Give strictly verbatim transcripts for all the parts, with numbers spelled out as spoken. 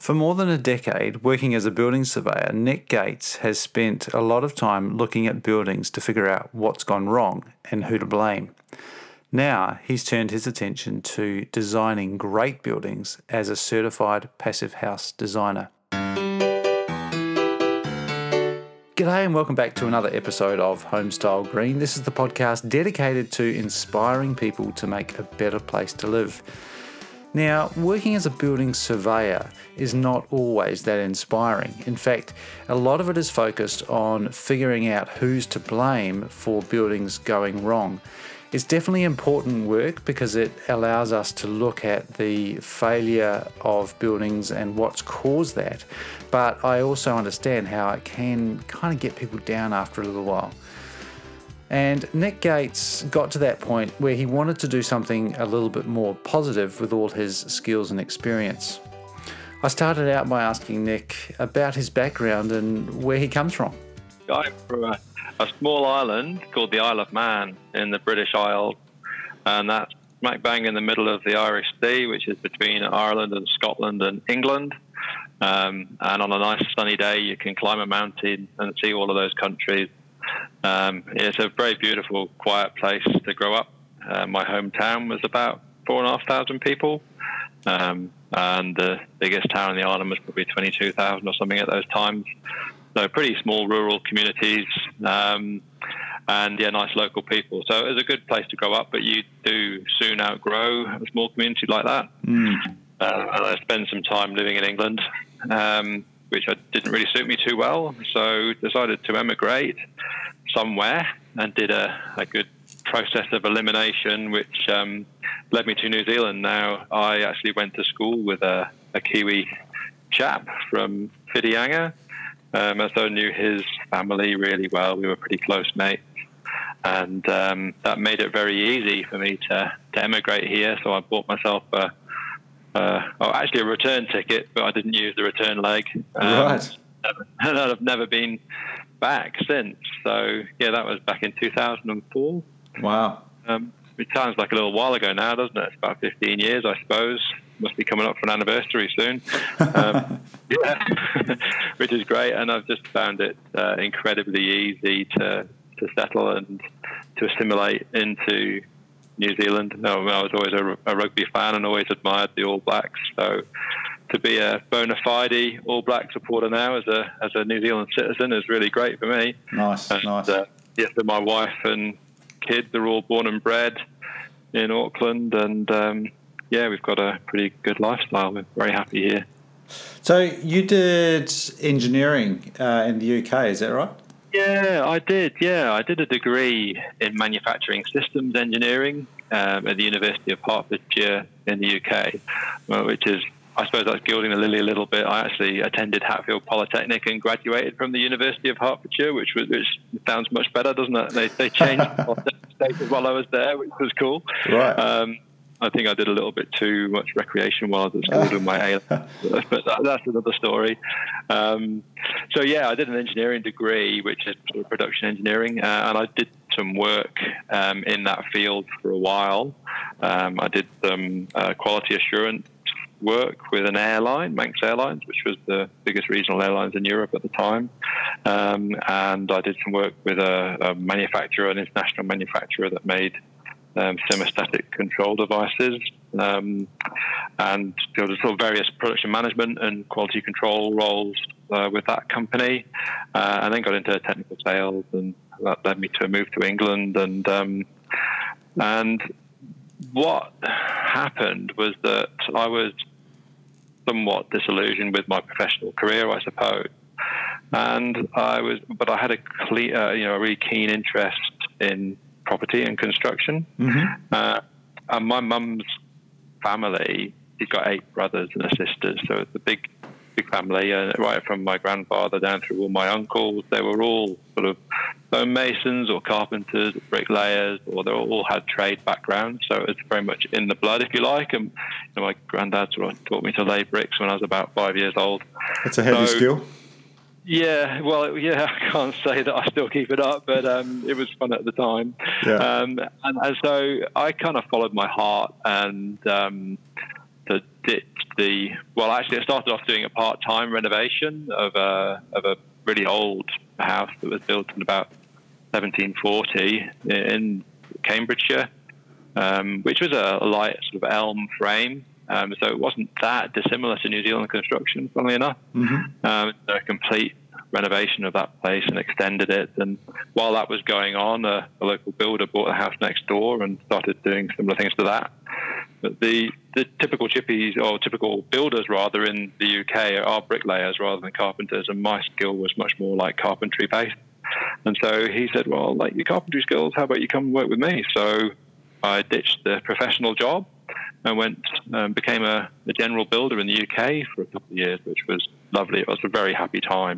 For more than a decade, working as a building surveyor, Nick Gates has spent a lot of time looking at buildings to figure out what's gone wrong and who to blame. Now, he's turned his attention to designing great buildings as a certified passive house designer. G'day and welcome back to another episode of Homestyle Green. This is the podcast dedicated to inspiring people to make a better place to live. Now, working as a building surveyor is not always that inspiring. In fact, a lot of it is focused on figuring out who's to blame for buildings going wrong. It's definitely important work because it allows us to look at the failure of buildings and what's caused that. But I also understand how it can kind of get people down after a little while. And Nick Gates got to that point where he wanted to do something a little bit more positive with all his skills and experience. I started out by asking Nick about his background and where he comes from. I'm from a, a small island called the Isle of Man in the British Isles, and that's smack bang in the middle of the Irish Sea, which is between Ireland and Scotland and England. Um, and on a nice sunny day, you can climb a mountain and see all of those countries. Um, it's a very beautiful, quiet place to grow up. Uh, my hometown was about four and a half thousand people, um, and the biggest town in the island was probably twenty-two thousand or something at those times. So pretty small rural communities, um, and yeah, nice local people. So it was a good place to grow up, but you do soon outgrow a small community like that. Mm. Uh, and I spent some time living in England, um, which didn't really suit me too well. So decided to emigrate somewhere and did a, a good process of elimination, which um, led me to New Zealand. Now, I actually went to school with a, a Kiwi chap from Whitianga, um, as I knew his family really well. We were pretty close mates. And um, that made it very easy for me to, to emigrate here. So I bought myself a Uh, oh, actually a return ticket, but I didn't use the return leg. Um, right. And I've never been back since. So, yeah, that was back in two thousand four. Wow. Um, it sounds like a little while ago now, doesn't it? It's about fifteen years, I suppose. Must be coming up for an anniversary soon. Um, yeah, which is great. And I've just found it uh, incredibly easy to, to settle and to assimilate into New Zealand. No, I was always a, a rugby fan and always admired the All Blacks. So to be a bona fide All Black supporter now as a as a New Zealand citizen is really great for me. Nice, and, nice. Uh, yes, so my wife and kids are all born and bred in Auckland, and um, yeah, we've got a pretty good lifestyle. We're very happy here. So you did engineering uh, in the U K, is that right? Yeah, I did. Yeah, I did a degree in manufacturing systems engineering um, at the University of Hertfordshire in the U K, well, which is, I suppose that's gilding the lily a little bit. I actually attended Hatfield Polytechnic and graduated from the University of Hertfordshire, which was which sounds much better, doesn't it? They they changed status while I was there, which was cool. Right. Um, I think I did a little bit too much recreation while I was at school doing my A, but that's another story. Um, so yeah, I did an engineering degree, which is sort of production engineering, uh, and I did some work um, in that field for a while. Um, I did some uh, quality assurance work with an airline, Manx Airlines, which was the biggest regional airlines in Europe at the time. Um, and I did some work with a, a manufacturer, an international manufacturer that made Um, thermostatic control devices, um, and there was sort of various production management and quality control roles uh, with that company, uh, and then got into technical sales, and that led me to a move to England. And um, and what happened was that I was somewhat disillusioned with my professional career, I suppose, and I was, but I had a clear, uh, you know, a really keen interest in property and construction. Mm-hmm. Uh, and my mum's family, she's got eight brothers and a sister, so it's a big, big family. Uh, right from my grandfather down through all my uncles, they were all sort of stonemasons or carpenters, or bricklayers, or they all had trade backgrounds. So it's very much in the blood, if you like. And you know, my granddad sort of taught me to lay bricks when I was about five years old. That's a heavy so, skill. Yeah, well, yeah, I can't say that I still keep it up, but um, it was fun at the time. Yeah. Um, and, and so I kind of followed my heart and um, the, ditched the well, actually, I started off doing a part-time renovation of a of a really old house that was built in about seventeen forty in Cambridgeshire, um, which was a, a light sort of elm frame. Um, so it wasn't that dissimilar to New Zealand construction, funnily enough. Mm-hmm. Um, a complete renovation of that place and extended it. And while that was going on, a, a local builder bought a house next door and started doing similar things to that. But the, the typical chippies, or typical builders rather, in the U K are bricklayers rather than carpenters, and my skill was much more like carpentry based. And so he said, well, like your carpentry skills, how about you come and work with me? So I ditched the professional job and went, um, became a, a general builder in the U K for a couple of years, which was lovely. It was a very happy time.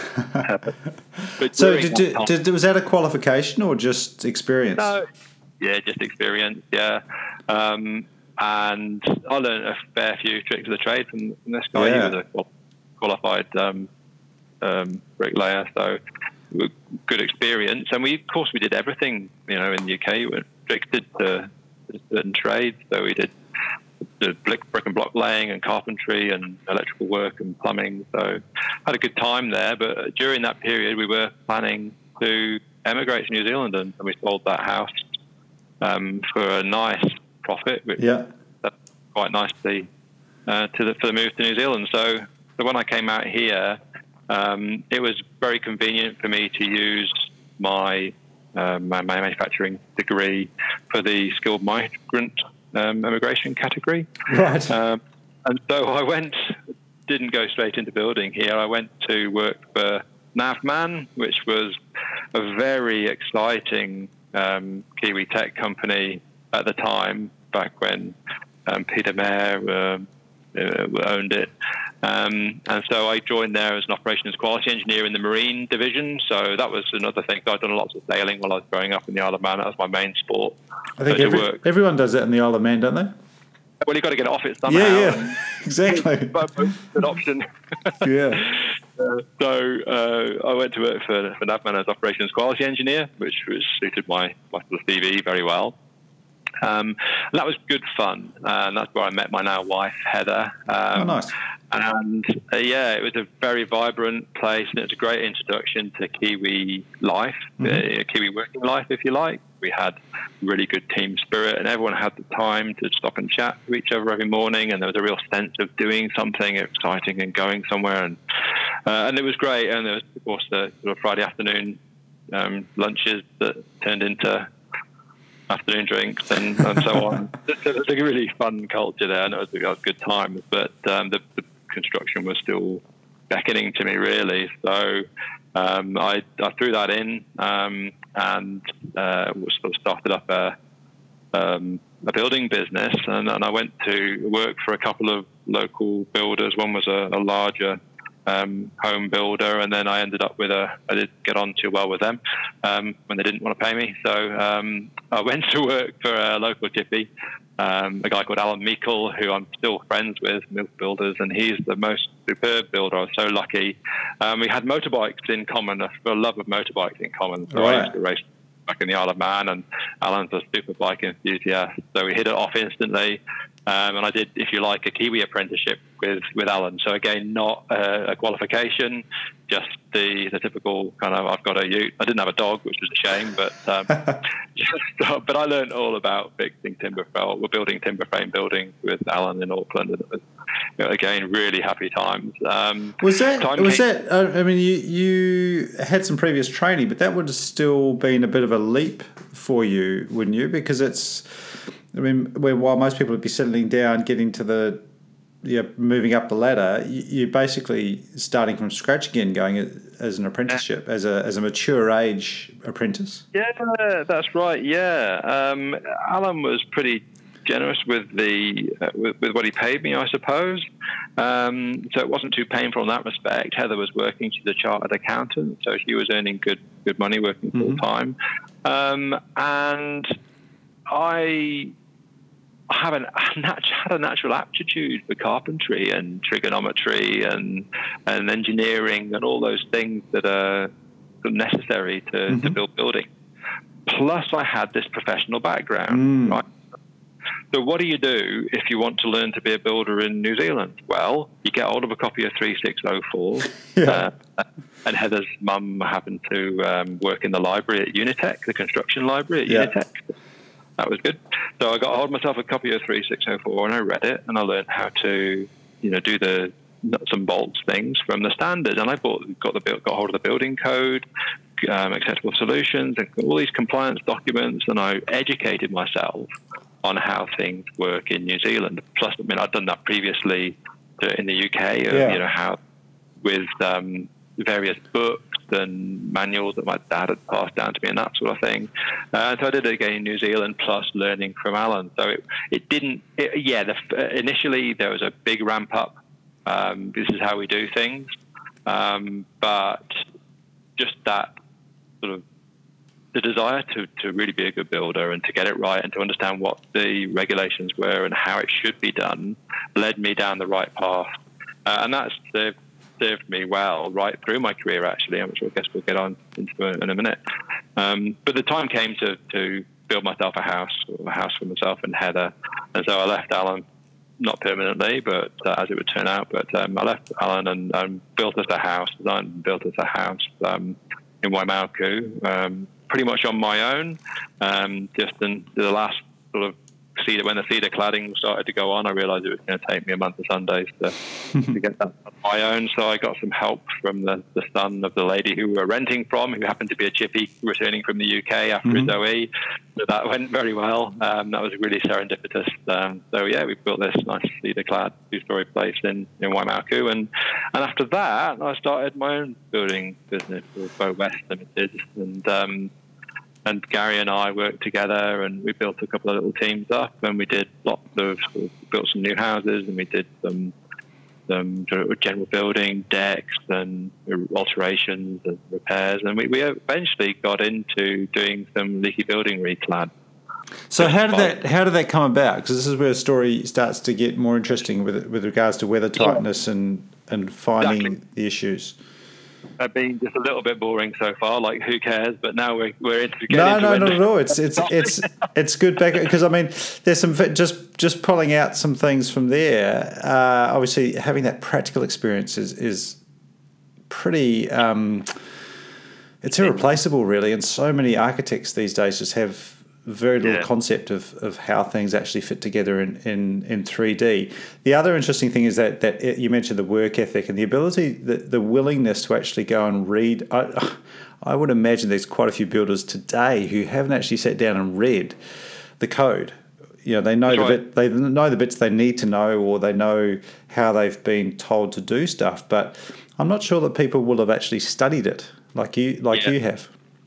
So did, you, time, did was that a qualification or just experience? No, yeah, just experience, yeah. Um, and I learned a fair few tricks of the trade from, from this guy. Yeah. He was a qualified um, um, bricklayer, so good experience. And we, of course, we did everything, you know, in the U K. We were restricted to certain trades, so we did the brick and block laying and carpentry and electrical work and plumbing. So had a good time there. But during that period, we were planning to emigrate to New Zealand, and, and we sold that house um, for a nice profit, which yeah. was quite nicely uh, to the, for the move to New Zealand. So, so when I came out here, um, it was very convenient for me to use my um, my, my manufacturing degree for the skilled migrant Um, immigration category. Right. Um, and so I went, didn't go straight into building here. I went to work for Navman, which was a very exciting um, Kiwi tech company at the time, back when um, Peter Mayer uh, uh, owned it. Um, and so I joined there as an operations quality engineer in the marine division. So that was another thing. So I'd done lots of sailing while I was growing up in the Isle of Man. That was my main sport. I think so every, everyone does that in the Isle of Man, don't they? Well, you've got to get off it somehow. Yeah, yeah, exactly. But it's an option. Yeah. Uh, so uh, I went to work for, for Navman as operations quality engineer, which was suited my, my sort of C V very well. Um, and that was good fun. Uh, and that's where I met my now wife, Heather. Um, oh, nice. And uh, yeah, it was a very vibrant place, and it was a great introduction to Kiwi life, mm-hmm. uh, Kiwi working life, if you like. We had really good team spirit, and everyone had the time to stop and chat to each other every morning, and there was a real sense of doing something exciting and going somewhere, and uh, and it was great. And there was, of course, the sort of Friday afternoon um, lunches that turned into afternoon drinks and, and so on. It was a really fun culture there, and it was, it was good times. But um, the, the construction was still beckoning to me, really. So um, I, I threw that in um, and uh, sort of started up a, um, a building business. And, and I went to work for a couple of local builders. One was a, a larger Um, home builder, and then I ended up with a, I did get on too well with them um, when they didn't want to pay me. So um, I went to work for a local chippy, um, a guy called Alan Meikle, who I'm still friends with, Milk Builders, and he's the most superb builder. I was so lucky. Um, we had motorbikes in common, a, a love of motorbikes in common. So right. I used to race back in the Isle of Man, and Alan's a super bike enthusiast. So we hit it off instantly. Um, and I did, if you like, a Kiwi apprenticeship with, with Alan. So again, not uh, a qualification, just the, the typical kind of, I've got a ute. I didn't have a dog, which was a shame, but um, just, uh, but I learned all about fixing timber frame. We're building timber frame buildings with Alan in Auckland, and it was, you know, again, really happy times. Um, was that? Was came, that? Uh, I mean, you you had some previous training, but that would have still been a bit of a leap for you, wouldn't you? Because it's. I mean, where while most people would be settling down, getting to the, you know, moving up the ladder, you're basically starting from scratch again, going as an apprenticeship, as a as a mature age apprentice. Yeah, that's right. Yeah, um, Alan was pretty generous with the uh, with, with what he paid me, I suppose. Um, so it wasn't too painful in that respect. Heather was working; she's a chartered accountant, so she was earning good good money working full time, mm-hmm. um, and I. I have an, had a natural aptitude for carpentry and trigonometry and and engineering and all those things that are necessary to, mm-hmm. to build buildings. Plus, I had this professional background, mm. right? So what do you do if you want to learn to be a builder in New Zealand? Well, you get hold of a copy of three six oh four. Yeah. Uh, and Heather's mum happened to um, work in the library at Unitec, the construction library at Yeah. Unitec. That was good. So I got hold of myself a copy of three six oh four, and I read it, and I learned how to, you know, do the nuts and bolts things from the standard. And I bought, got the got hold of the building code, um, acceptable solutions, and all these compliance documents, and I educated myself on how things work in New Zealand. Plus, I mean, I'd done that previously to, in the U K, uh, Yeah. you know, how with um, various books and manuals that my dad had passed down to me and that sort of thing. Uh, so I did it again in New Zealand, plus learning from Alan. So it, it didn't, it, yeah, the, uh, initially there was a big ramp up. Um, this is how we do things. Um, but just that sort of the desire to, to really be a good builder and to get it right and to understand what the regulations were and how it should be done led me down the right path. Uh, and that's served, served me well right through my career, actually, which I guess we'll get on into in a minute. Um, but the time came to, to build myself a house, a house for myself and Heather. And so I left Alan, not permanently, but uh, as it would turn out, but um, I left Alan and, and built us a house, designed and built us a house um, in Waimaoku, um, pretty much on my own. Um, just in the last sort of cedar, when the cedar cladding started to go on, I realised it was going to take me a month of Sundays to, to get that on my own. So I got some help from the, the son of the lady who we were renting from, who happened to be a chippy returning from the U K after Mm-hmm. his O E. So that went very well. Um, that was really serendipitous. Um, so yeah, we built this nice cedar-clad two-story place in, in Waimaoku. And, and after that, I started my own building business with Bow West Limited. And um, And Gary and I worked together, and we built a couple of little teams up, and we did lots of, we built some new houses, and we did some, some sort of general building, decks, and alterations and repairs, and we, we eventually got into doing some leaky building reclad. So how did that how did that come about? Because this is where the story starts to get more interesting with with regards to weather tightness and and finding Exactly. the issues. I've been just a little bit boring so far. Like, who cares? But now we're we're into getting No, into no, it. not at all. It's it's it's it's good back because I mean, there's some just just pulling out some things from there. Uh, obviously, having that practical experience is is pretty. Um, it's irreplaceable, really, and so many architects these days just have very little Yeah. concept of, of how things actually fit together in, in, in three D. The other interesting thing is that that it, you mentioned the work ethic and the ability, the, the willingness to actually go and read. I, I would imagine there's quite a few builders today who haven't actually sat down and read the code. You know, they know That's the right. bit, they know the bits they need to know, or they know how they've been told to do stuff. But I'm not sure that people will have actually studied it like you like Yeah. you have.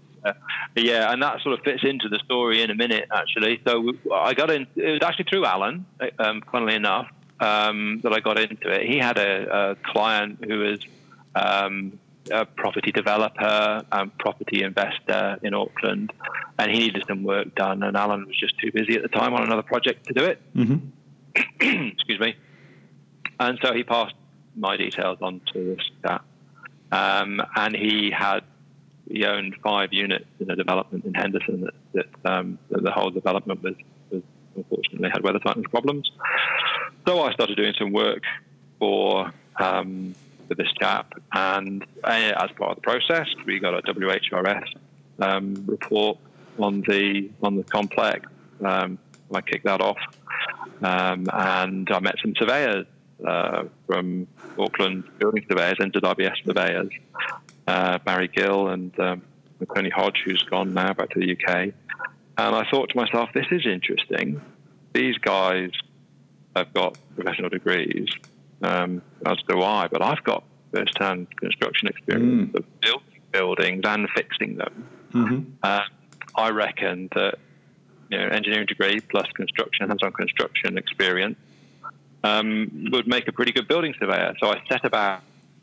Yeah, and that sort of fits into the story in a minute, actually. So I got in, it was actually through Alan, um, funnily enough, um, that I got into it. He had a, a client who was um, a property developer and property investor in Auckland, and he needed some work done, and Alan was just too busy at the time on another project to do it. Mm-hmm. Excuse me. And so he passed my details on to this chap. Um, and he had He owned five units in a development in Henderson that, that, um, that the whole development was, was unfortunately had weather tightness problems. So I started doing some work for um, for this chap, and uh, as part of the process, we got a W H R S um, report on the on the complex. Um, I kicked that off, um, and I met some surveyors uh, from Auckland building surveyors, entered I B S surveyors. Uh, Barry Gill and um, Tony Hodge, who's gone now back to the U K. And I thought to myself, this is interesting. These guys have got professional degrees, um, as do I, but I've got first-hand construction experience Mm. of building buildings and fixing them. Mm-hmm. Uh, I reckon that, you know, engineering degree plus construction, hands-on construction experience um, would make a pretty good building surveyor. So I set about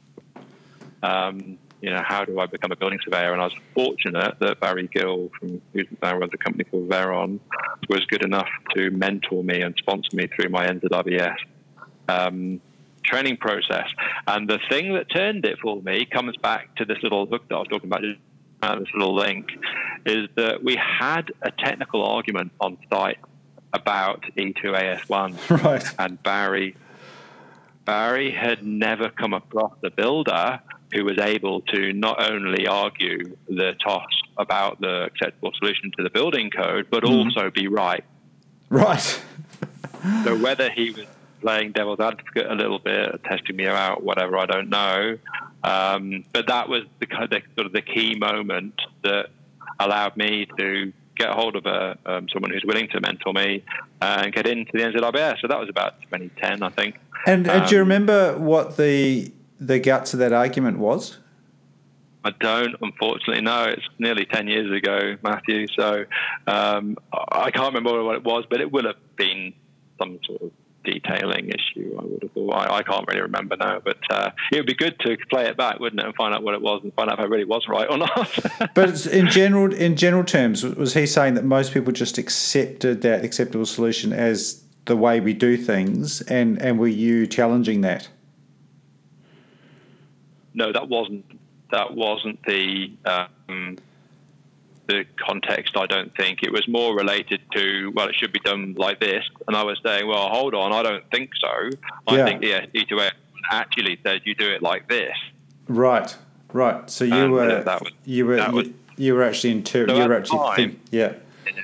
um, you know, how do I become a building surveyor? And I was fortunate that Barry Gill, from who now runs a company called Veron, was good enough to mentor me and sponsor me through my N Z I B S um, training process. And the thing that turned it for me comes back to this little hook that I was talking about, uh, this little link, is that we had a technical argument on site about E two A S one. Right. And Barry, Barry had never come across a builder who was able to not only argue the toss about the acceptable solution to the building code, but mm. also be right. Right. So whether he was playing devil's advocate a little bit, testing me out, whatever, I don't know. Um, but that was the, the sort of the key moment that allowed me to get hold of a, um, someone who's willing to mentor me and get into the N Z I B S. So that was about twenty ten, I think. And, and um, do you remember what the the guts of that argument was? I don't, unfortunately. No, it's nearly ten years ago, Matthew. So um, I can't remember what it was, but it would have been some sort of detailing issue, I would have thought. I, I can't really remember now, but uh, it would be good to play it back, wouldn't it, and find out what it was and find out if I really was right or not. But in general, in general terms, was he saying that most people just accepted that acceptable solution as the way we do things, and, and were you challenging that? No, that wasn't that wasn't the um, the context. I don't think it was more related to, well, it should be done like this, and I was saying, well, hold on, I don't think so. I yeah. think the E two A actually said you do it like this. Right, right. So you and, were uh, that was, you were that you, was, you were actually inter- so you were at actually the time, think, yeah.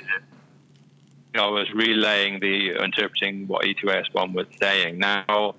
I was relaying the interpreting what E two A S one was saying. Now,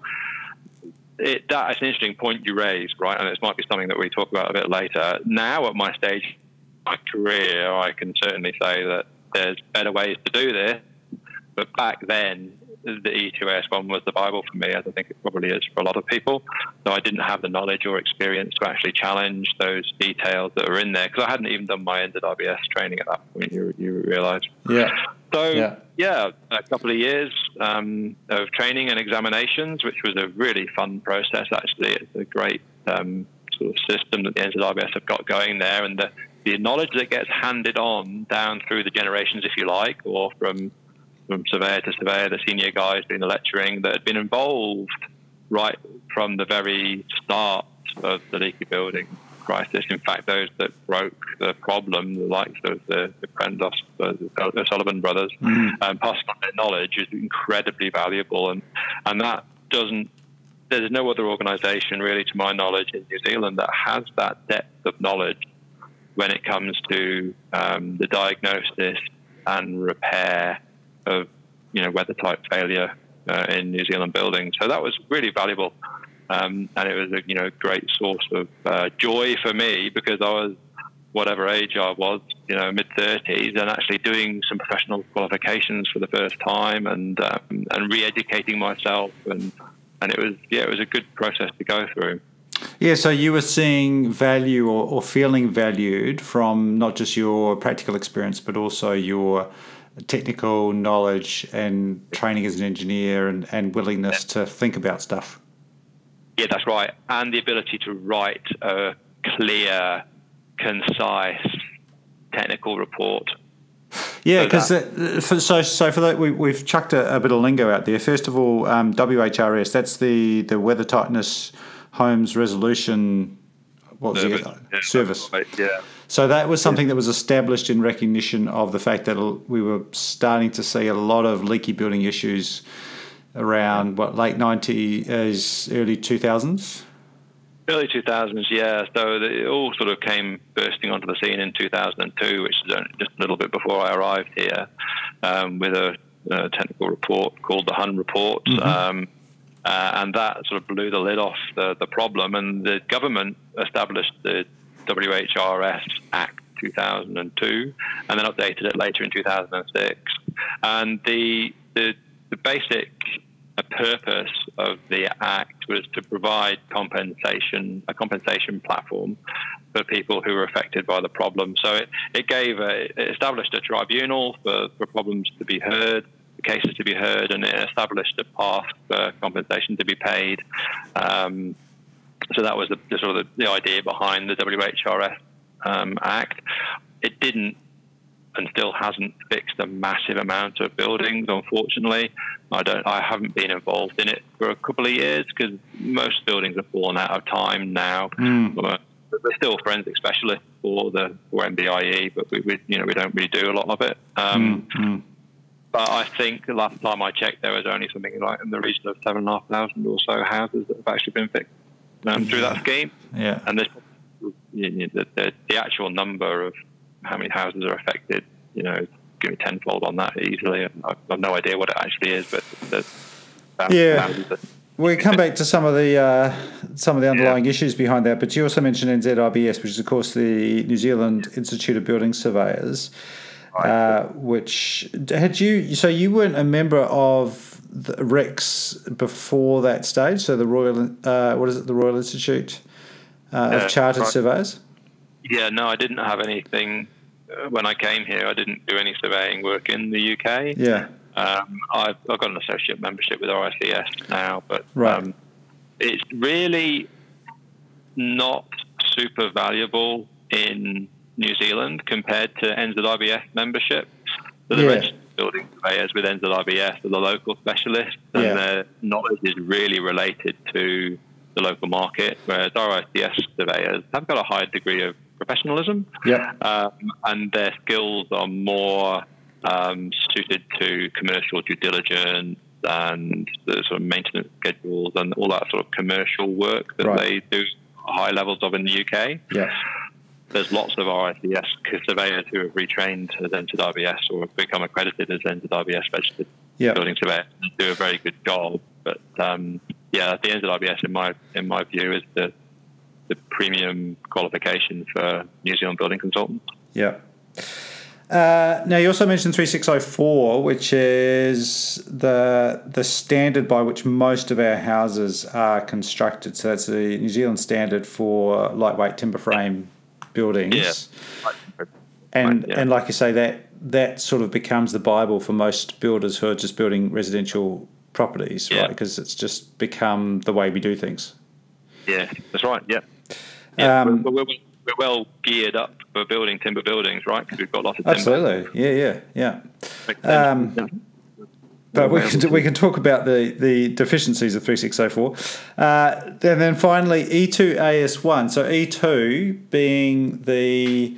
it, that is an interesting point you raised, right? And this might be something that we talk about a bit later. Now, at my stage of my career, I can certainly say that there's better ways to do this. But back then, the E two A S one was the Bible for me, as I think it probably is for a lot of people. So I didn't have the knowledge or experience to actually challenge those details that were in there, because I hadn't even done my N Z I B S training at that point, you, you realise. Yeah. So, yeah. yeah, a couple of years um, of training and examinations, which was a really fun process, actually. It's a great um, sort of system that the N Z I B S have got going there, and the, the knowledge that gets handed on down through the generations, if you like, or from from surveyor to surveyor, the senior guys doing the lecturing that had been involved right from the very start of the leaky building crisis. In fact, those that broke the problem, the likes of the, the Prendos, the, the Sullivan brothers, mm-hmm. um, passing on their knowledge is incredibly valuable. And, and that doesn't, there's no other organisation really, to my knowledge, in New Zealand that has that depth of knowledge when it comes to um, the diagnosis and repair of, you know, weather type failure uh, in New Zealand buildings. So that was really valuable, um, and it was a you know great source of uh, joy for me, because I was whatever age I was, you know, mid thirties, and actually doing some professional qualifications for the first time, and um, and re-educating myself, and and it was yeah it was a good process to go through. Yeah, so you were seeing value or, or feeling valued from not just your practical experience, but also your technical knowledge and training as an engineer, and, and willingness to think about stuff. Yeah, that's right. And the ability to write a clear, concise technical report. Yeah, because so, so so for that we, we've chucked a, a bit of lingo out there. First of all, um, W H R S, that's the, the Weather Tightness Homes Resolution what was service. The, yeah, service. Right, yeah. So that was something that was established in recognition of the fact that we were starting to see a lot of leaky building issues around, what, late nineties, early two thousands? Early two thousands, yeah. So it all sort of came bursting onto the scene in two thousand two, which is just a little bit before I arrived here, um, with a, a technical report called the Hun Report. Mm-hmm. Um, uh, and that sort of blew the lid off the, the problem. And the government established the W H R S Act two thousand two, and then updated it later in two thousand six. And the the, the basic purpose of the Act was to provide compensation, a compensation platform for people who were affected by the problem. So it, it gave a, it established a tribunal for, for problems to be heard, the cases to be heard, and it established a path for compensation to be paid. Um, So that was the, the sort of the, the idea behind the W H R S um, Act. It didn't, and still hasn't, fixed a massive amount of buildings. Unfortunately, I don't. I haven't been involved in it for a couple of years, because most buildings have fallen out of time now. Mm. But we're still forensic specialists for the for M B I E, but we, we you know we don't really do a lot of it. Um, mm. Mm. But I think the last time I checked, there was only something like in the region of seven and a half thousand or so houses that have actually been fixed um, through that scheme. Yeah. And this, you know, the, the, the actual number of how many houses are affected, you know, give me tenfold on that easily. I've, I've no idea what it actually is, but there's yeah. houses that, We come back to some of the uh, some of the underlying yeah. issues behind that, but you also mentioned N Z I B S, which is of course the New Zealand Institute of Building Surveyors. Uh, which had you? So you weren't a member of the R I C S before that stage. So the Royal, uh, what is it? The Royal Institute uh, of uh, Chartered right. Surveyors. Yeah, no, I didn't have anything uh, when I came here. I didn't do any surveying work in the U K. Yeah, um, I've, I've got an associate membership with R I C S now, but right. um, it's really not super valuable in New Zealand compared to N Z I B S membership. So the yeah. registered building surveyors with N Z I B S are the local specialists, and yeah. their knowledge is really related to the local market, whereas R I C S surveyors have got a high degree of professionalism, yeah. um, and their skills are more um, suited to commercial due diligence and the sort of maintenance schedules and all that sort of commercial work that right. they do high levels of in the U K. Yeah. There's lots of R I C S surveyors who have retrained as N Z I B S or have become accredited as N Z I B S registered yep. building surveyors, do a very good job. But um, yeah, the N Z I B S, in my in my view, is the the premium qualification for New Zealand building consultants. Yeah. Uh, now, you also mentioned three six oh four, which is the the standard by which most of our houses are constructed. So that's the New Zealand standard for lightweight timber frame buildings. Yeah. And yeah. and like you say, that that sort of becomes the Bible for most builders who are just building residential properties, yeah. right? Because it's just become the way we do things. Yeah, that's right. Yeah. yeah. Um, we're, we're, we're well geared up for building timber buildings, right? Because we've got lots of timber. Absolutely. Yeah, yeah, yeah. Um, but we can we can talk about the, the deficiencies of three six oh four. Uh, and then finally, E two A S one. So E two being the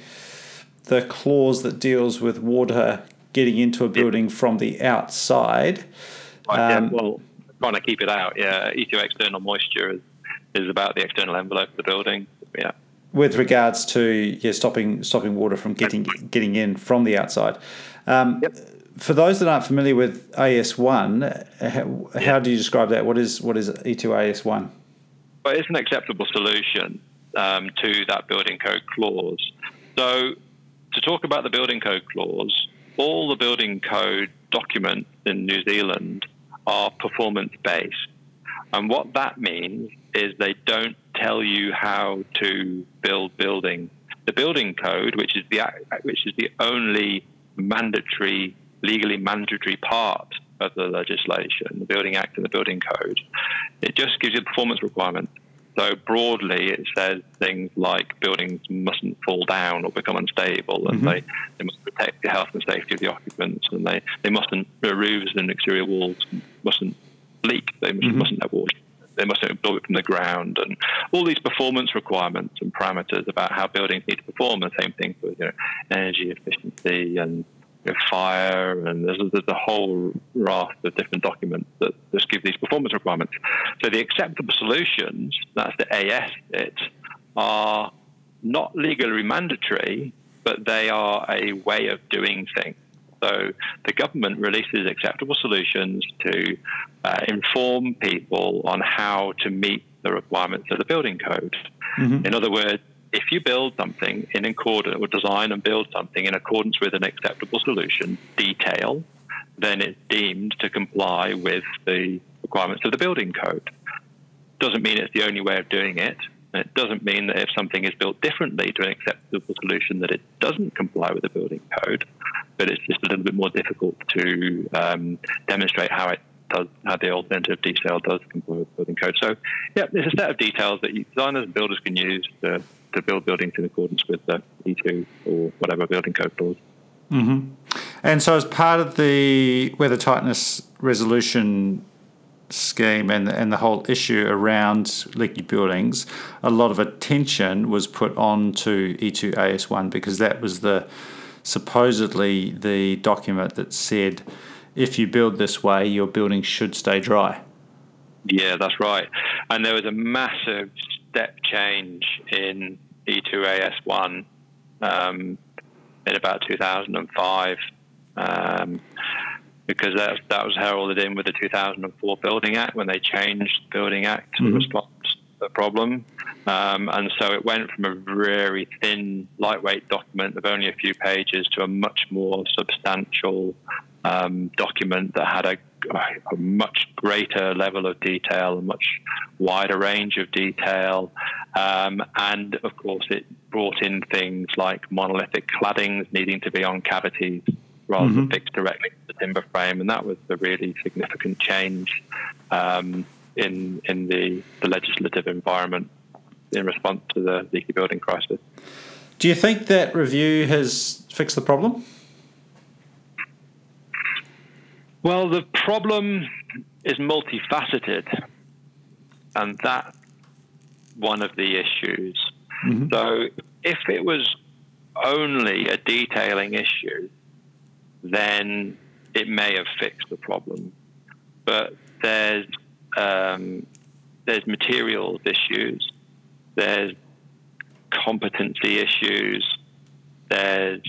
the clause that deals with water getting into a building yeah. from the outside. Right, um, yeah, well, trying to keep it out. Yeah, E two external moisture is, is about the external envelope of the building. Yeah. With regards to yeah, stopping stopping water from getting getting in from the outside. Um, yep. For those that aren't familiar with A S one, how, how do you describe that? What is what is E two A S one? Well, it's an acceptable solution um, to that building code clause. So, to talk about the building code clause, all the building code documents in New Zealand are performance-based. And what that means is they don't tell you how to build buildings. The building code, which is the which is the only mandatory, legally mandatory part of the legislation, the Building Act and the Building Code, it just gives you performance requirements. So broadly, it says things like buildings mustn't fall down or become unstable, and mm-hmm. they, they must protect the health and safety of the occupants, and they, they mustn't, the roofs and exterior walls mustn't leak, they mustn't, mm-hmm. mustn't have water, they mustn't absorb it from the ground, and all these performance requirements and parameters about how buildings need to perform. The same thing for you know, energy efficiency and you know, fire, and there's, there's a whole raft of different documents that just give these performance requirements. So the acceptable solutions, that's the A S bit, are not legally mandatory, but they are a way of doing things. So the government releases acceptable solutions to uh, inform people on how to meet the requirements of the building code. Mm-hmm. In other words, if you build something in accordance, or design and build something in accordance with an acceptable solution detail, then it's deemed to comply with the requirements of the building code. Doesn't mean it's the only way of doing it. And it doesn't mean that if something is built differently to an acceptable solution that it doesn't comply with the building code, but it's just a little bit more difficult to um, demonstrate how it does, how the alternative detail does comply with the building code. So, yeah, there's a set of details that designers and builders can use to, to build buildings in accordance with the E two or whatever building code clause. Mm-hmm. And so as part of the weather tightness resolution scheme and and the whole issue around leaky buildings, a lot of attention was put on to E two A S one because that was the supposedly the document that said if you build this way, your building should stay dry. Yeah, that's right. And there was a massive step change in E two A S one um, in about two thousand five, um, because that, that was heralded in with the two thousand four Building Act, when they changed the Building Act to mm-hmm. respond to the problem. Um, and so it went from a very thin, lightweight document of only a few pages to a much more substantial um, document that had a, a much greater level of detail, a much wider range of detail. Um, and, of course, it brought in things like monolithic claddings needing to be on cavities rather mm-hmm. than fixed directly to the timber frame. And that was a really significant change um, in in the, the legislative environment in response to the leaky building crisis. Do you think that review has fixed the problem? Well, the problem is multifaceted, and that's one of the issues. Mm-hmm. So if it was only a detailing issue, then it may have fixed the problem. But there's um, there's materials issues, there's competency issues, there's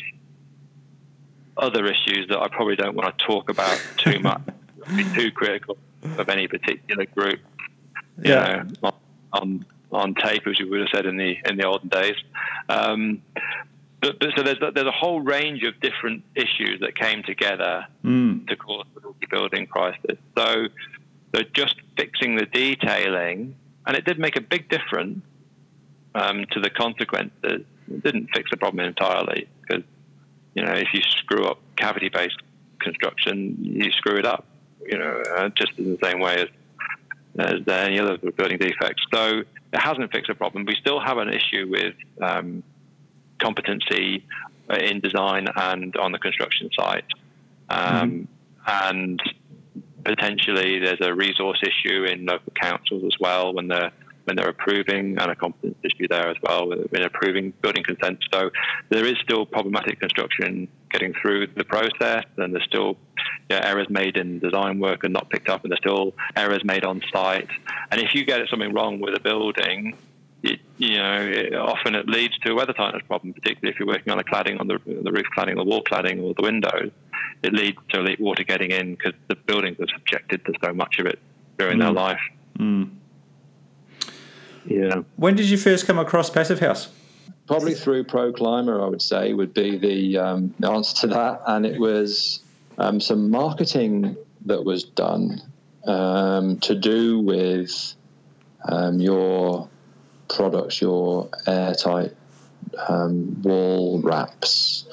other issues that I probably don't want to talk about too much, be too critical of any particular group. You yeah. know, on on tape, as you would have said in the in the olden days. Um, but, but so there's there's a whole range of different issues that came together mm. to cause the leaky building crisis. So, so just fixing the detailing, and it did make a big difference um, to the consequences. It didn't fix the problem entirely, because you know, if you screw up cavity-based construction, you screw it up, you know, uh, just in the same way as, as any other building defects. So it hasn't fixed the problem. We still have an issue with um, competency in design and on the construction site. Um, mm-hmm. And potentially there's a resource issue in local councils as well when they're when they're approving, and a competence issue there as well in approving building consent. So there is still problematic construction getting through the process, and there's still you know, errors made in design work and not picked up, and there's still errors made on site. And if you get something wrong with a building, it, you know, it, often it leads to a weather tightness problem, particularly if you're working on the cladding, on the, the roof cladding, the wall cladding, or the windows. It leads to leak water getting in because the buildings are subjected to so much of it during mm. their life. Mm. Yeah. When did you first come across Passive House? Probably through ProClimber, I would say, would be the um, answer to that. And it was um, some marketing that was done um, to do with um, your products, your airtight um, wall wraps.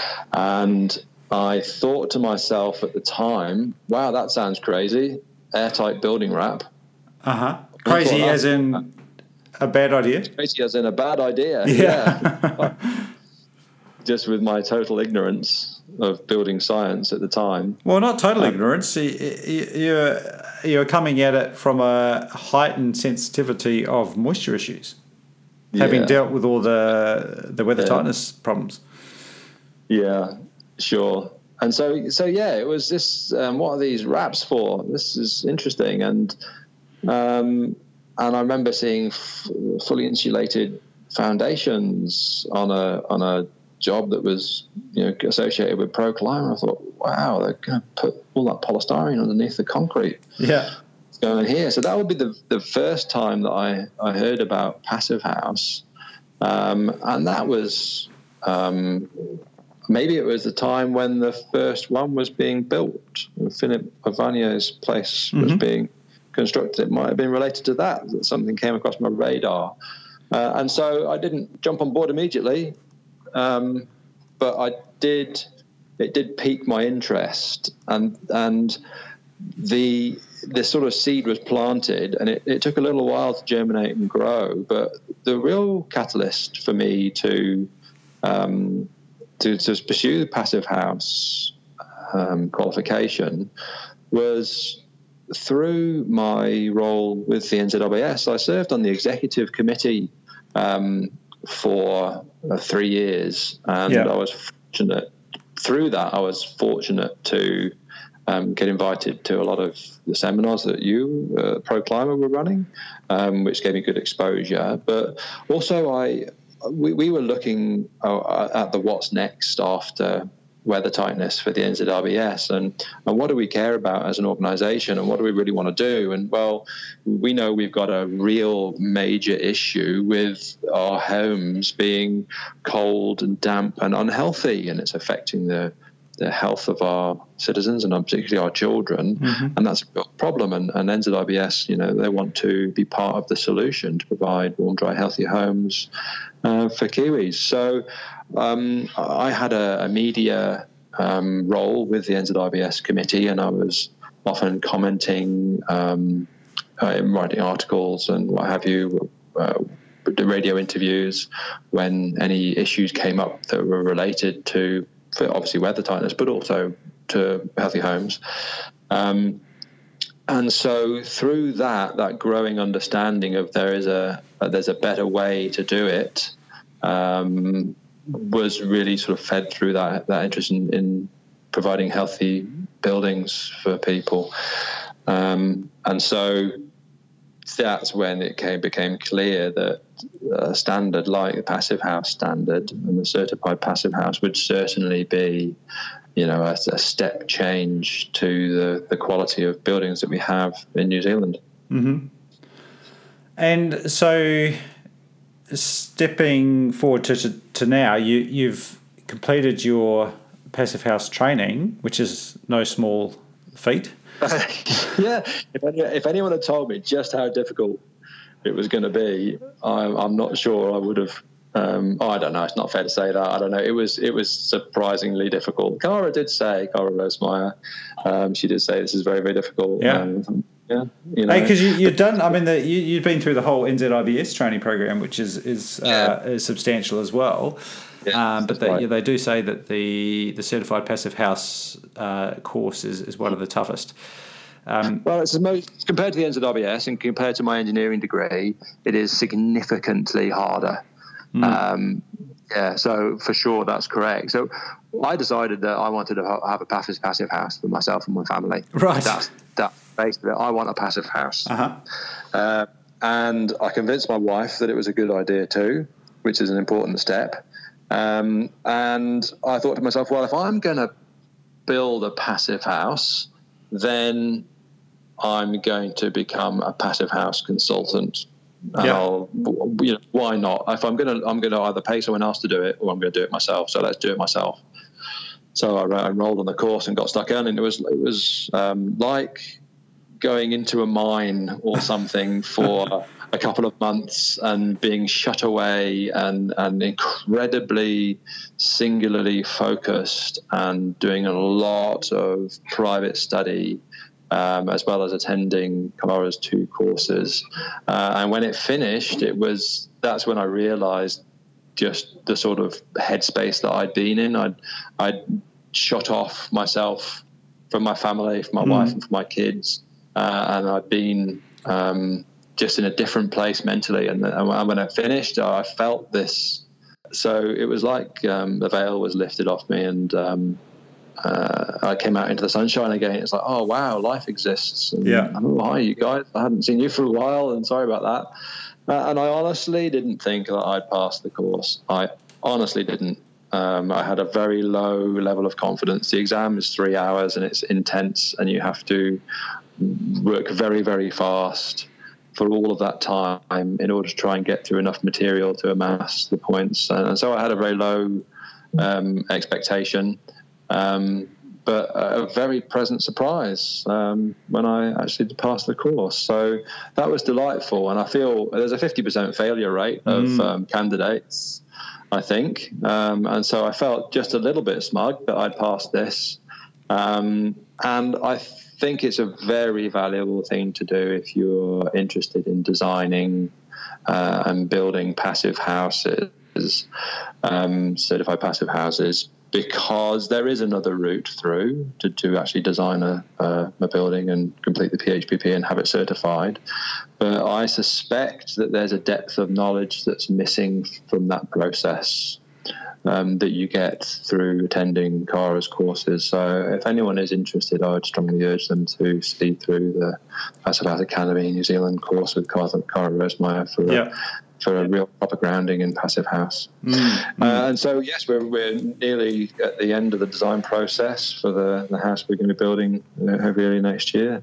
And I thought to myself at the time, wow, that sounds crazy. Airtight building wrap. Uh-huh. Crazy as in... A bad idea? Crazy as in a bad idea, yeah. yeah. Just with my total ignorance of building science at the time. Well, not total um, ignorance. You're, you're coming at it from a heightened sensitivity of moisture issues, having yeah. dealt with all the the weather yeah. tightness problems. Yeah, sure. And so, so yeah, it was this, um, what are these wraps for? This is interesting. And... Um, And I remember seeing f- fully insulated foundations on a on a job that was, you know, associated with ProClimber. I thought, wow, they're going to put all that polystyrene underneath the concrete. Yeah, it's going here. So that would be the the first time that I, I heard about Passive House, um, and that was um, maybe it was the time when the first one was being built. Philip Avagno's place was mm-hmm. being constructed. It might have been related to that, that something came across my radar. Uh, and so I didn't jump on board immediately, um, but I did, it did pique my interest. And and the this sort of seed was planted, and it, it took a little while to germinate and grow. But the real catalyst for me to um, to, to pursue the Passive House um, qualification was through my role with the N Z W S. I served on the executive committee um, for uh, three years, and yeah. I was fortunate. Through that, I was fortunate to um, get invited to a lot of the seminars that you, uh, ProClimate, were running, um, which gave me good exposure. But also, I we, we were looking uh, at the what's next after weather tightness for the N Z R B S, and, and what do we care about as an organization, and what do we really want to do? And well, we know we've got a real major issue with our homes being cold and damp and unhealthy, and it's affecting the the health of our citizens and particularly our children, mm-hmm. and that's a real problem. And, and N Z R B S, you know, they want to be part of the solution to provide warm, dry, healthy homes uh, for Kiwis. So um, I had a, a media um, role with the N Z R B S committee, and I was often commenting, um, uh, writing articles and what have you, uh, the radio interviews when any issues came up that were related to for obviously weather tightness, but also to healthy homes. Um, and so through that, that growing understanding of there is a, a there's a better way to do it, um, was really sort of fed through that, that interest in, in providing healthy buildings for people. Um, and so that's when it came, became clear that a standard like the Passive House standard and the certified Passive House would certainly be, you know, a, a step change to the, the quality of buildings that we have in New Zealand. Mm-hmm. And so stepping forward to, to, to now, you, you've completed your Passive House training, which is no small feat. Yeah, if, any, if anyone had told me just how difficult it was going to be, I'm, I'm not sure I would have. Um, oh, I don't know. It's not fair to say that. I don't know. It was it was surprisingly difficult. Cara did say, Cara Rosemeyer, um, she did say this is very, very difficult. Yeah. Um, yeah. You know. Hey, because you, you've done. I mean, the, you, you've been through the whole N Z R B S training program, which is is, uh, yeah. is substantial as well. Yeah, um, but they, right. yeah, they do say that the the certified Passive House uh, course is, is one of the toughest. Um, well, it's the most compared to the N Z R B S and compared to my engineering degree, it is significantly harder. Mm. Um, yeah, so for sure that's correct. So I decided that I wanted to have a passive passive house for myself and my family. Right. That's that's basically it. I want a passive house. Uh-huh. Uh, and I convinced my wife that it was a good idea too, which is an important step. Um, and I thought to myself, well, if I'm going to build a passive house, then I'm going to become a passive house consultant. And yeah. I'll, you know, why not? If I'm going to, I'm going to either pay someone else to do it, or I'm going to do it myself. So let's do it myself. So I enrolled on the course and got stuck in, and it was it was um, like going into a mine or something for a couple of months and being shut away and, and incredibly singularly focused and doing a lot of private study, um, as well as attending Cara's two courses. Uh, and when it finished, it was, that's when I realized just the sort of headspace that I'd been in. I'd, I'd shut off myself from my family, from my mm. wife and from my kids. Uh, and I'd been, um, just in a different place mentally. And, and when I finished, I felt this. So it was like um, the veil was lifted off me, and um, uh, I came out into the sunshine again. It's like, oh, wow, life exists. And, yeah. Oh, hi, you guys. I hadn't seen you for a while, and sorry about that. Uh, and I honestly didn't think that I'd pass the course. I honestly didn't. Um, I had a very low level of confidence. The exam is three hours, and it's intense, and you have to work very, very fast for all of that time in order to try and get through enough material to amass the points. And so I had a very low um, expectation, um, but a very pleasant surprise um, when I actually passed the course. So that was delightful. And I feel there's a fifty percent failure rate of mm. um, candidates, I think. Um, and so I felt just a little bit smug that I'd passed this. Um, and I I think it's a very valuable thing to do if you're interested in designing uh, and building passive houses, um, certified passive houses, because there is another route through to, to actually design a, a, a building and complete the P H P P and have it certified. But I suspect that there's a depth of knowledge that's missing from that process. um, that you get through attending Cara's courses. So if anyone is interested, I would strongly urge them to see through the Passive House Academy New Zealand course with Cara Rosemeyer for yeah. for a real proper grounding in Passive House. Mm, mm. Uh, and so, yes, we're, we're nearly at the end of the design process for the, the house we're going to be building uh, early next year.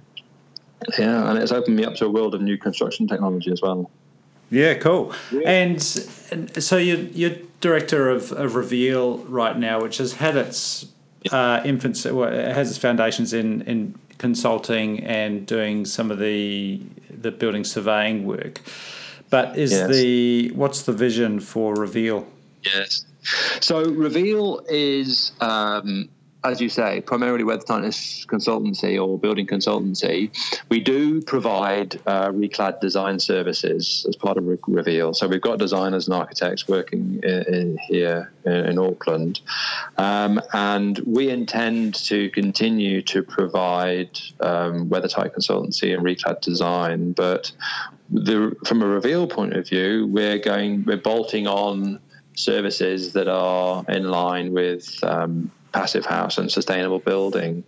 Yeah, and it's opened me up to a world of new construction technology as well. Yeah, cool. Yeah. And, and so you're, you're director of, of Reveal right now, which has had its uh, infancy, well, it has its foundations in, in consulting and doing some of the the building surveying work. But is yes. the what's the vision for Reveal? Yes. So Reveal is, um, as you say, primarily Weather Tightness consultancy or building consultancy. We do provide uh, reclad design services as part of Re- Reveal. So we've got designers and architects working in, in here in, in Auckland. Um, and we intend to continue to provide um, weather-tight consultancy and reclad design. But the, from a Reveal point of view, we're going, we're bolting on services that are in line with um, Passive House and sustainable building.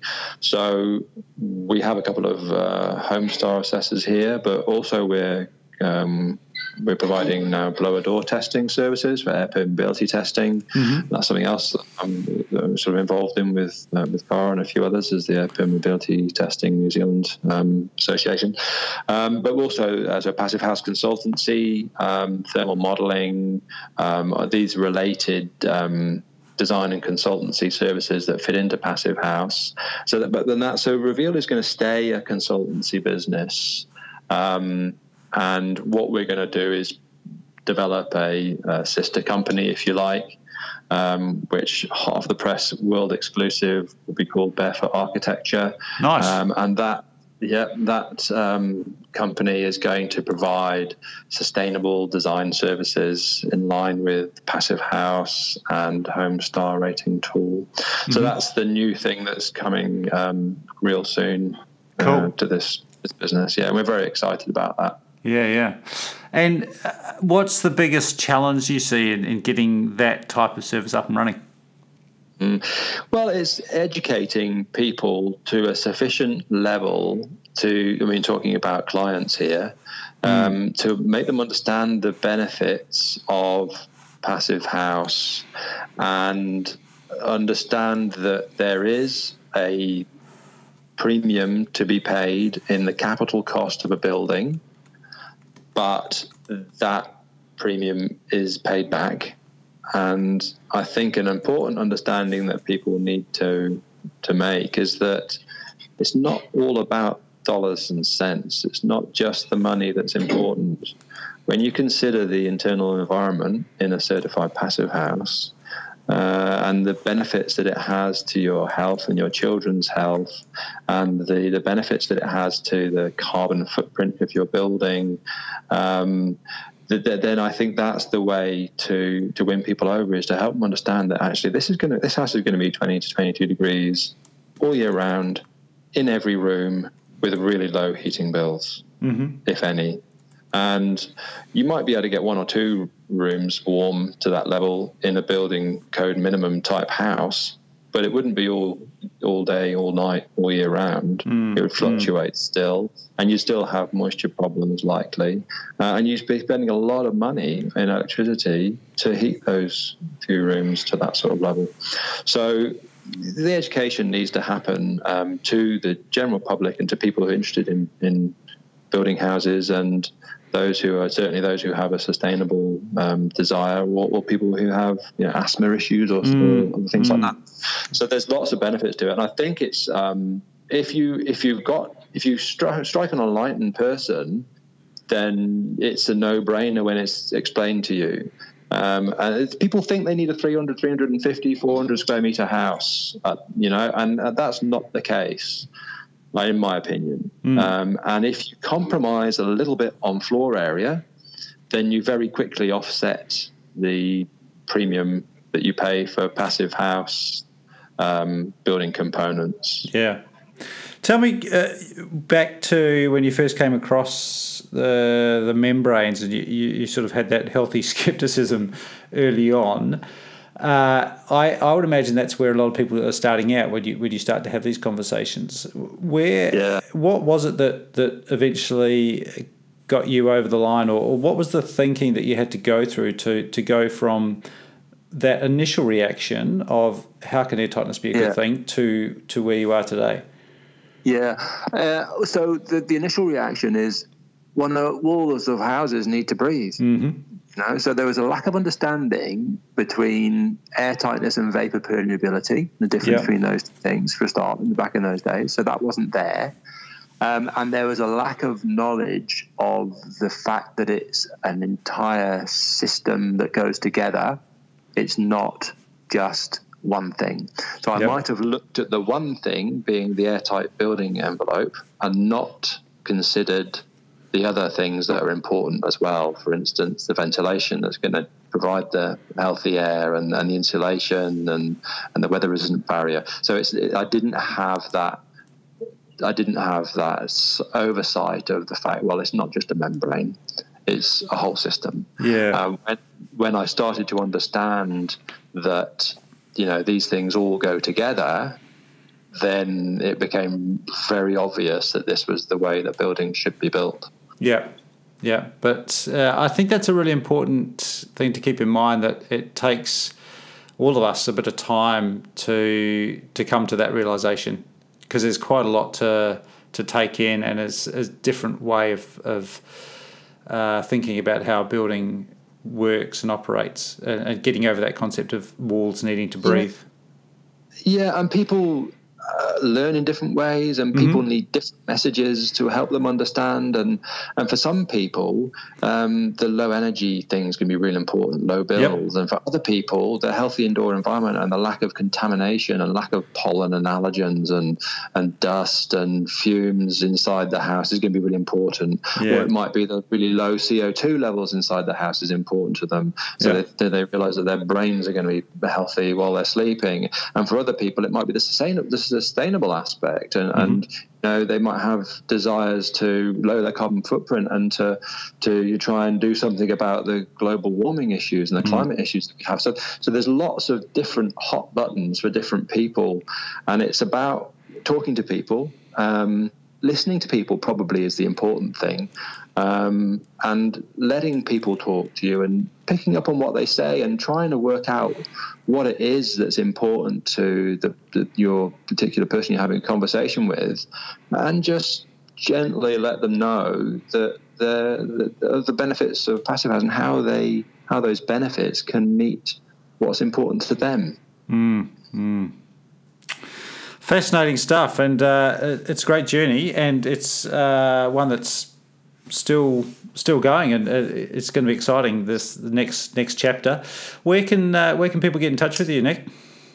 So we have a couple of uh, Homestar assessors here, but also we're um, we're providing now blower door testing services for air permeability testing. Mm-hmm. That's something else that I'm, that I'm sort of involved in with uh, with Cara and a few others, is the Air Permeability Testing New Zealand um, Association. Um, but also as a Passive House consultancy, um, thermal modelling, um, these related um, design and consultancy services that fit into Passive House. So that, but then that, so Reveal is going to stay a consultancy business. Um, and what we're going to do is develop a, a sister company, if you like, um, which half the press world exclusive will be called Barefoot Architecture. Nice. Um, and that, yeah, that um, company is going to provide sustainable design services in line with Passive House and Homestar rating tool. Mm-hmm. So that's the new thing that's coming um, real soon uh, cool. to this, this business. Yeah, we're very excited about that. Yeah, yeah. And uh, what's the biggest challenge you see in, in getting that type of service up and running? Mm. Well, it's educating people to a sufficient level to, I mean, talking about clients here, um, mm. to make them understand the benefits of Passive House and understand that there is a premium to be paid in the capital cost of a building, but that premium is paid back. And I think an important understanding that people need to to make is that it's not all about dollars and cents. It's not just the money that's important. When you consider the internal environment in a certified Passive House uh, and the benefits that it has to your health and your children's health, and the, the benefits that it has to the carbon footprint of your building, um, then I think that's the way to, to win people over, is to help them understand that actually this is going to this house is going to be twenty to twenty-two degrees all year round in every room with really low heating bills, mm-hmm. if any. And you might be able to get one or two rooms warm to that level in a building code minimum type house, but it wouldn't be all all day, all night, all year round. Mm, it would fluctuate mm. still, and you still have moisture problems likely. Uh, and you'd be spending a lot of money in electricity to heat those few rooms to that sort of level. So the education needs to happen um, to the general public and to people who are interested in, in building houses, and those who are certainly those who have a sustainable um, desire, or, or people who have, you know, asthma issues or, mm. or things mm. like that. So there's lots of benefits to it, and I think it's um, if you if you've got if you stri- strike an enlightened person, then it's a no-brainer when it's explained to you. Um, and it's, people think they need a three hundred, three fifty, four hundred square meter house, uh, you know, and uh, that's not the case, in my opinion. Mm. Um, and if you compromise a little bit on floor area, then you very quickly offset the premium that you pay for Passive House um, building components. Yeah. Tell me, uh, back to when you first came across the the membranes, and you, you, you sort of had that healthy skepticism early on. Uh, I, I would imagine that's where a lot of people are starting out when you when you start to have these conversations. Where Yeah. What was it that, that eventually got you over the line, or, or what was the thinking that you had to go through to to go from that initial reaction of how can air tightness be a Yeah. good thing to to where you are today? Yeah. Uh, so the, the initial reaction is, well, no, walls of houses need to breathe. Mm-hmm. You know? So there was a lack of understanding between air tightness and vapor permeability, the difference Yeah. between those things for a start in the back in those days. So that wasn't there. Um, and there was a lack of knowledge of the fact that it's an entire system that goes together. It's not just one thing. So I Yep. might have looked at the one thing being the airtight building envelope and not considered the other things that are important as well. For instance, the ventilation that's going to provide the healthy air and, and the insulation and, and the weather resistant barrier. So it's, it, I didn't have that I didn't have that oversight of the fact, well, it's not just a membrane, it's a whole system. Yeah. Um, when, when I started to understand that, you know, these things all go together, then it became very obvious that this was the way that buildings should be built. Yeah, yeah. But uh, I think that's a really important thing to keep in mind, that it takes all of us a bit of time to to come to that realization, because there's quite a lot to to take in, and it's a different way of of uh, thinking about how a building works and operates, and, and getting over that concept of walls needing to breathe. Yeah, yeah and people uh, learn in different ways, and people Mm-hmm. need different messages to help them understand. And, and for some people, um, the low energy things can be really important, low bills. Yep. And for other people, the healthy indoor environment and the lack of contamination and lack of pollen and allergens and, and dust and fumes inside the house is going to be really important. Yeah. Or it might be the really low C O two levels inside the house is important to them. So Yeah. they, they realize that their brains are going to be healthy while they're sleeping. And for other people, it might be the sustainable, the sustainable aspect. And, mm-hmm. and you know, they might have desires to lower their carbon footprint and to to try and do something about the global warming issues and the mm-hmm. climate issues that we have. So, so there's lots of different hot buttons for different people. And it's about talking to people, um, listening to people probably is the important thing, um, and letting people talk to you and picking up on what they say and trying to work out what it is that's important to the, the, your particular person you're having a conversation with, and just gently let them know that the, the, the benefits of passive house and how they how those benefits can meet what's important to them. Mm, mm. Fascinating stuff, and uh, it's a great journey, and it's uh, one that's still still going, and it's going to be exciting. This the next next chapter. Where can uh, where can people get in touch with you, Nick?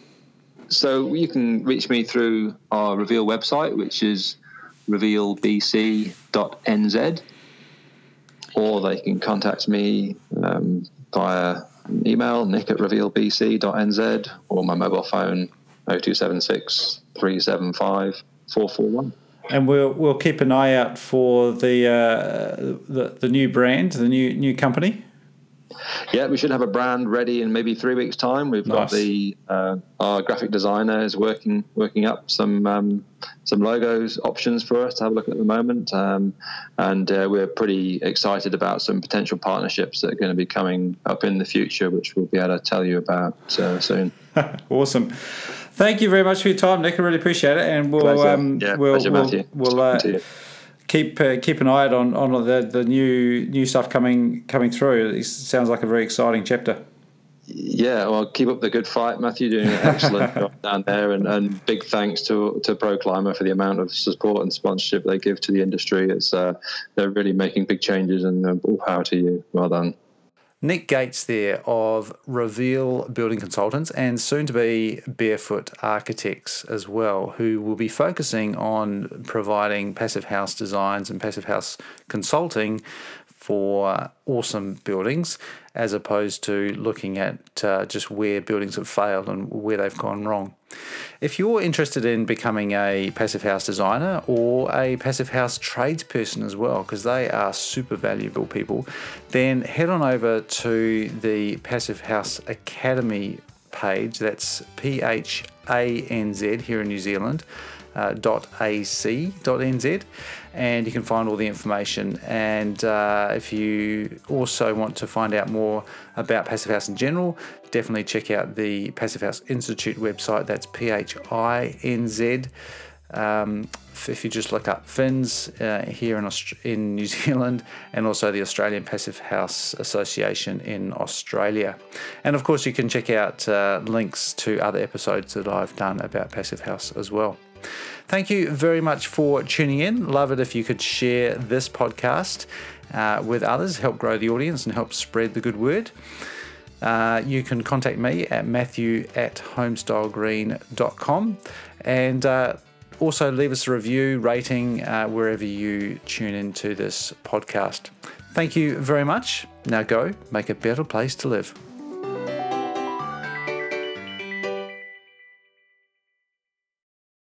So you can reach me through our Reveal website, which is reveal b c dot n z, or they can contact me um, via email, nick at reveal b c dot n z, or my mobile phone oh two seven six, three seven five, four four one. And we'll we'll keep an eye out for the uh, the the new brand, the new new company. Yeah, we should have a brand ready in maybe three weeks' time. We've Nice. got the uh, our graphic designer is working working up some um, some logos options for us to have a look at at the moment, um, and uh, we're pretty excited about some potential partnerships that are going to be coming up in the future, which we'll be able to tell you about uh, soon. Awesome. Thank you very much for your time, Nick. I really appreciate it, and we'll um, yeah, we'll pleasure, we'll, Matthew. we'll uh, keep uh, keep an eye out on on the, the new new stuff coming coming through. It sounds like a very exciting chapter. Yeah, well, keep up the good fight, Matthew. Doing an excellent job down there, and, and big thanks to to ProClimate for the amount of support and sponsorship they give to the industry. It's uh, they're really making big changes, and uh, all power to you. Well done. Nick Gates there of Reveal Building Consultants, and soon to be Barefoot Architects as well, who will be focusing on providing passive house designs and passive house consulting for awesome buildings, as opposed to looking at uh, just where buildings have failed and where they've gone wrong. If you're interested in becoming a passive house designer or a passive house tradesperson as well, because they are super valuable people, then head on over to the Passive House Academy page. That's P H A N Z here in New Zealand. Uh, .ac.nz, and you can find all the information. And uh, if you also want to find out more about Passive House in general, definitely check out the Passive House Institute website. That's P H I N Z. Um, if you just look up F I N S uh, here in, Aust- in New Zealand, and also the Australian Passive House Association in Australia. And of course, you can check out uh, links to other episodes that I've done about Passive House as well. Thank you very much for tuning in. Love it if you could share this podcast uh, with others, help grow the audience and help spread the good word. Uh, you can contact me at matthew at homestylegreen dot com, and uh, also leave us a review, rating, uh, wherever you tune into this podcast. Thank you very much. Now go make a better place to live.